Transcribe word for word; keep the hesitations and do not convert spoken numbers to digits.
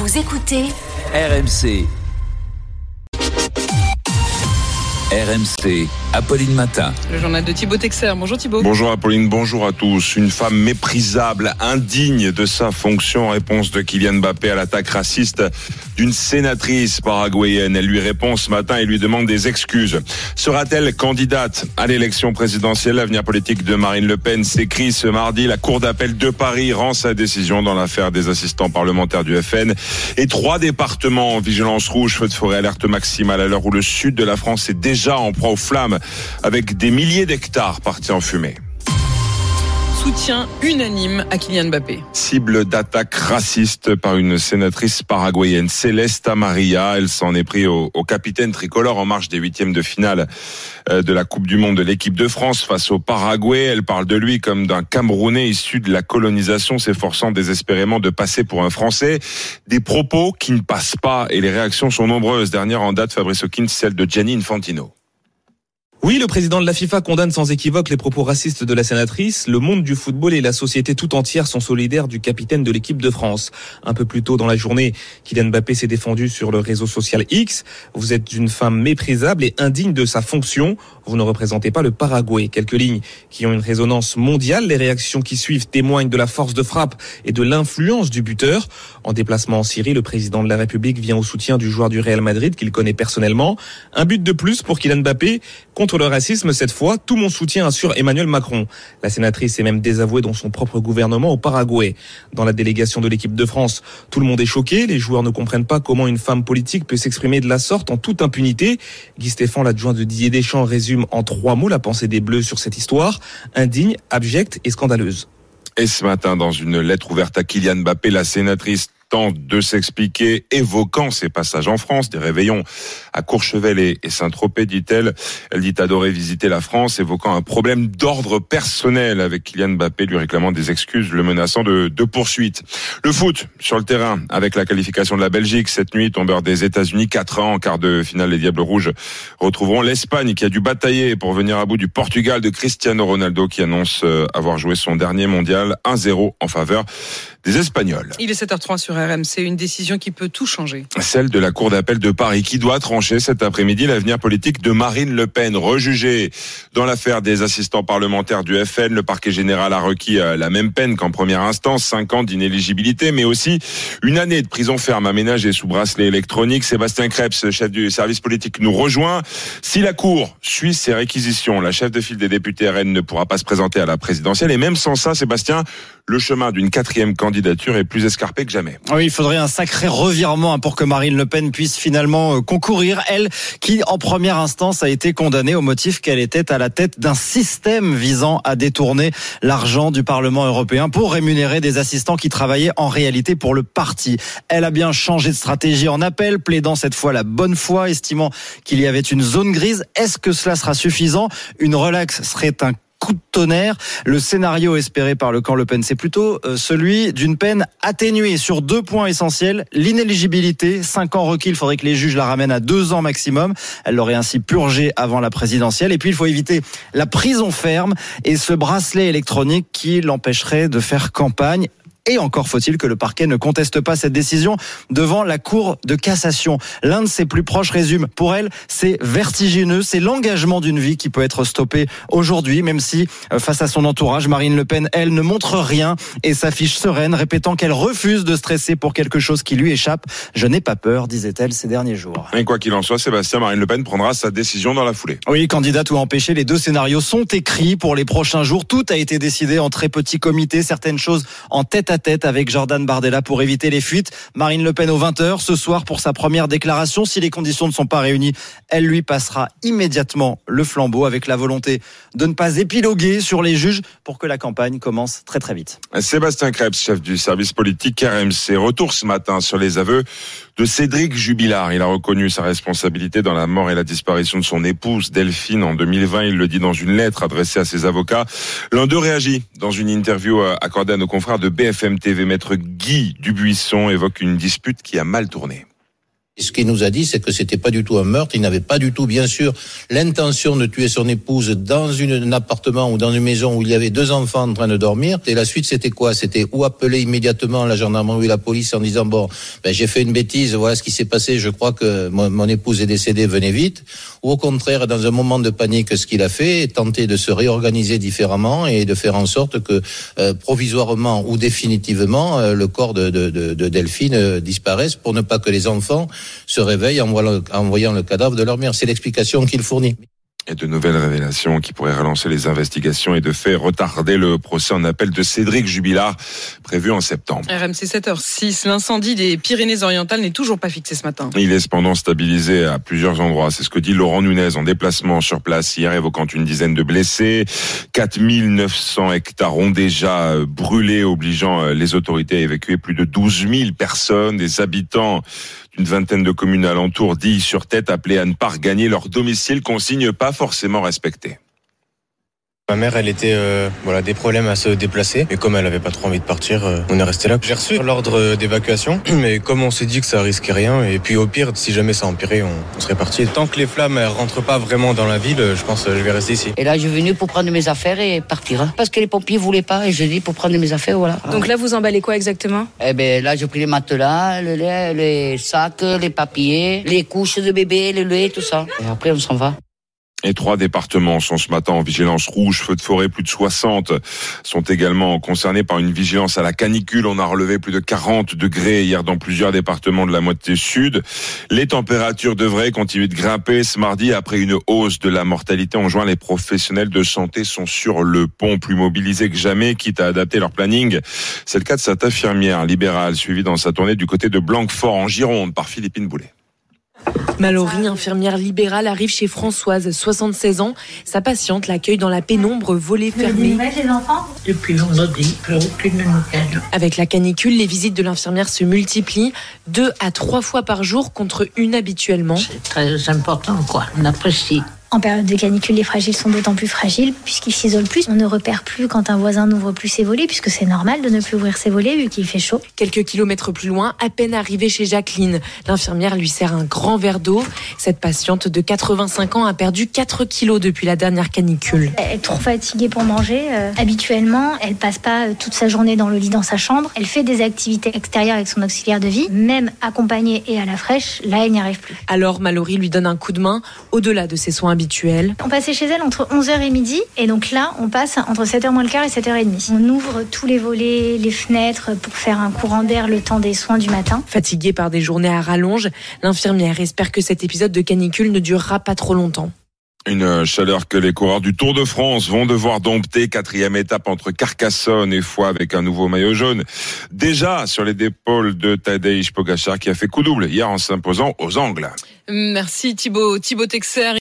Vous écoutez R M C. R M C, Apolline Matin. Le journal de Thibaut Texer. Bonjour Thibaut. Bonjour Apolline, bonjour à tous. Une femme méprisable, indigne de sa fonction. Réponse de Kylian Mbappé à l'attaque raciste d'une sénatrice paraguayenne. Elle lui répond ce matin et lui demande des excuses. Sera-t-elle candidate à l'élection présidentielle? L'avenir politique de Marine Le Pen s'écrit ce mardi. La Cour d'appel de Paris rend sa décision dans l'affaire des assistants parlementaires du F N. Et trois départements en vigilance rouge, feu de forêt, alerte maximale à l'heure où le sud de la France est déjà en proie aux flammes, avec des milliers d'hectares partis en fumée. Soutien unanime à Kylian Mbappé. Cible d'attaque raciste par une sénatrice paraguayenne, Celesta Maria. Elle s'en est pris au, au capitaine tricolore en marge des huitièmes de finale de la Coupe du Monde de l'équipe de France face au Paraguay. Elle parle de lui comme d'un Camerounais issu de la colonisation, s'efforçant désespérément de passer pour un Français. Des propos qui ne passent pas et les réactions sont nombreuses. Dernière en date, Fabrice Hawkins, celle de Gianni Infantino. Oui, le président de la FIFA condamne sans équivoque les propos racistes de la sénatrice. Le monde du football et la société tout entière sont solidaires du capitaine de l'équipe de France. Un peu plus tôt dans la journée, Kylian Mbappé s'est défendu sur le réseau social X. Vous êtes une femme méprisable et indigne de sa fonction. Vous ne représentez pas le Paraguay. Quelques lignes qui ont une résonance mondiale. Les réactions qui suivent témoignent de la force de frappe et de l'influence du buteur. En déplacement en Syrie, le président de la République vient au soutien du joueur du Real Madrid qu'il connaît personnellement. Un but de plus pour Kylian Mbappé contre le racisme, cette fois, tout mon soutien assure Emmanuel Macron. La sénatrice est même désavouée dans son propre gouvernement au Paraguay. Dans la délégation de l'équipe de France, tout le monde est choqué. Les joueurs ne comprennent pas comment une femme politique peut s'exprimer de la sorte en toute impunité. Guy Stéphane, l'adjoint de Didier Deschamps, résume en trois mots la pensée des Bleus sur cette histoire: indigne, abjecte et scandaleuse. Et ce matin, dans une lettre ouverte à Kylian Mbappé, la sénatrice tente de s'expliquer, évoquant ses passages en France, des réveillons à Courchevel et Saint-Tropez, dit-elle. Elle dit adorer visiter la France, évoquant un problème d'ordre personnel avec Kylian Mbappé, lui réclamant des excuses, le menaçant de, de poursuites. Le foot, sur le terrain, avec la qualification de la Belgique, cette nuit, tombeur des États-Unis, quatre ans en quart de finale, les Diables Rouges retrouveront l'Espagne, qui a dû batailler pour venir à bout du Portugal de Cristiano Ronaldo, qui annonce avoir joué son dernier mondial, un zéro en faveur des Espagnols. Il est sept heures trente sur R M C, une décision qui peut tout changer. Celle de la Cour d'appel de Paris qui doit trancher cet après-midi l'avenir politique de Marine Le Pen, rejugée dans l'affaire des assistants parlementaires du F N. Le parquet général a requis la même peine qu'en première instance, cinq ans d'inéligibilité, mais aussi une année de prison ferme aménagée sous bracelet électronique. Sébastien Krebs, chef du service politique, nous rejoint. Si la Cour suit ses réquisitions, la chef de file des députés R N ne pourra pas se présenter à la présidentielle. Et même sans ça, Sébastien, le chemin d'une quatrième candidature est plus escarpé que jamais. Oui, il faudrait un sacré revirement pour que Marine Le Pen puisse finalement concourir. Elle, qui en première instance a été condamnée au motif qu'elle était à la tête d'un système visant à détourner l'argent du Parlement européen pour rémunérer des assistants qui travaillaient en réalité pour le parti. Elle a bien changé de stratégie en appel, plaidant cette fois la bonne foi, estimant qu'il y avait une zone grise. Est-ce que cela sera suffisant? Une relaxe serait un coup de tonnerre. Le scénario espéré par le camp Le Pen, c'est plutôt celui d'une peine atténuée sur deux points essentiels. L'inéligibilité, cinq ans requis, il faudrait que les juges la ramènent à deux ans maximum. Elle l'aurait ainsi purgée avant la présidentielle. Et puis il faut éviter la prison ferme et ce bracelet électronique qui l'empêcherait de faire campagne. Et encore faut-il que le parquet ne conteste pas cette décision devant la Cour de cassation. L'un de ses plus proches résume: pour elle, c'est vertigineux, c'est l'engagement d'une vie qui peut être stoppé aujourd'hui, même si, face à son entourage, Marine Le Pen, elle, ne montre rien et s'affiche sereine, répétant qu'elle refuse de stresser pour quelque chose qui lui échappe. Je n'ai pas peur, disait-elle ces derniers jours. Et quoi qu'il en soit, Sébastien, Marine Le Pen prendra sa décision dans la foulée. Oui, candidate ou empêchée, les deux scénarios sont écrits pour les prochains jours. Tout a été décidé en très petit comité, certaines choses en tête à tête avec Jordan Bardella pour éviter les fuites. Marine Le Pen aux vingt heures ce soir pour sa première déclaration. Si les conditions ne sont pas réunies, elle lui passera immédiatement le flambeau avec la volonté de ne pas épiloguer sur les juges pour que la campagne commence très très vite. Sébastien Krebs, chef du service politique R M C. Retour ce matin sur les aveux de Cédric Jubilard. Il a reconnu sa responsabilité dans la mort et la disparition de son épouse Delphine en deux mille vingt. Il le dit dans une lettre adressée à ses avocats. L'un d'eux réagit dans une interview accordée à nos confrères de B F M T V. Maître Guy Dubuisson évoque une dispute qui a mal tourné. Ce qu'il nous a dit, c'est que c'était pas du tout un meurtre. Il n'avait pas du tout, bien sûr, l'intention de tuer son épouse dans une, un appartement ou dans une maison où il y avait deux enfants en train de dormir. Et la suite, c'était quoi? C'était ou appeler immédiatement la gendarmerie ou la police en disant bon, ben j'ai fait une bêtise, voilà ce qui s'est passé. Je crois que mon, mon épouse est décédée, venez vite. Ou au contraire, dans un moment de panique, ce qu'il a fait, tenter de se réorganiser différemment et de faire en sorte que euh, provisoirement ou définitivement euh, le corps de, de, de, de Delphine euh, disparaisse pour ne pas que les enfants se réveillent en voyant, en voyant le cadavre de leur mère. C'est l'explication qu'il fournit. Et de nouvelles révélations qui pourraient relancer les investigations et de fait retarder le procès en appel de Cédric Jubilard, prévu en septembre. R M C sept heures six, l'incendie des Pyrénées-Orientales n'est toujours pas fixé ce matin. Il est cependant stabilisé à plusieurs endroits. C'est ce que dit Laurent Nunez en déplacement sur place hier, évoquant une dizaine de blessés. quatre mille neuf cents hectares ont déjà brûlé, obligeant les autorités à évacuer plus de douze mille personnes. Des habitants d'une vingtaine de communes alentours, d'Ille sur Tête, appelés à ne pas regagner leur domicile, consigne pas forcément respectée. Ma mère, elle était euh, voilà des problèmes à se déplacer et comme elle avait pas trop envie de partir, euh, on est resté là. J'ai reçu l'ordre d'évacuation, mais comme on s'est dit que ça risquait rien et puis au pire, si jamais ça empirait, on, on serait parti. Tant que les flammes elles rentrent pas vraiment dans la ville, je pense que je vais rester ici. Et là, je suis venu pour prendre mes affaires et partir, hein, parce que les pompiers voulaient pas et je dis pour prendre mes affaires, voilà. Donc là, vous emballez quoi exactement? Eh ben là, j'ai pris les matelas, le lait, les sacs, les papiers, les couches de bébé, le lait, tout ça. Et après, on s'en va. Et trois départements sont ce matin en vigilance rouge, feux de forêt, plus de soixante sont également concernés par une vigilance à la canicule. On a relevé plus de quarante degrés hier dans plusieurs départements de la moitié sud. Les températures devraient continuer de grimper ce mardi après une hausse de la mortalité en juin. Les professionnels de santé sont sur le pont, plus mobilisés que jamais, quitte à adapter leur planning. C'est le cas de cette infirmière libérale suivie dans sa tournée du côté de Blanquefort en Gironde par Philippine Boulet. Mallory, infirmière libérale, arrive chez Françoise, soixante-seize ans. Sa patiente l'accueille dans la pénombre, volets fermés. Les enfants depuis vendredi, aucune nouvelle. Avec la canicule, les visites de l'infirmière se multiplient, deux à trois fois par jour contre une habituellement. C'est très important, quoi. On apprécie. En période de canicule, les fragiles sont d'autant plus fragiles puisqu'ils s'isolent plus. On ne repère plus quand un voisin n'ouvre plus ses volets puisque c'est normal de ne plus ouvrir ses volets vu qu'il fait chaud. Quelques kilomètres plus loin, à peine arrivée chez Jacqueline, l'infirmière lui sert un grand verre d'eau. Cette patiente de quatre-vingt-cinq ans a perdu quatre kilos depuis la dernière canicule. Elle est trop fatiguée pour manger. Euh, habituellement, elle passe pas toute sa journée dans le lit dans sa chambre. Elle fait des activités extérieures avec son auxiliaire de vie, même accompagnée et à la fraîche. Là, elle n'y arrive plus. Alors Mallory lui donne un coup de main au-delà de ses soins habituels. On passait chez elle entre onze heures et midi et donc là on passe entre sept heures moins le quart et sept heures trente. On ouvre tous les volets, les fenêtres pour faire un courant d'air le temps des soins du matin. Fatiguée par des journées à rallonge, l'infirmière espère que cet épisode de canicule ne durera pas trop longtemps. Une chaleur que les coureurs du Tour de France vont devoir dompter. Quatrième étape entre Carcassonne et Foix avec un nouveau maillot jaune. Déjà sur les épaules de Tadej Pogačar qui a fait coup double hier en s'imposant aux Angles. Merci Thibaut. Thibaut Texer.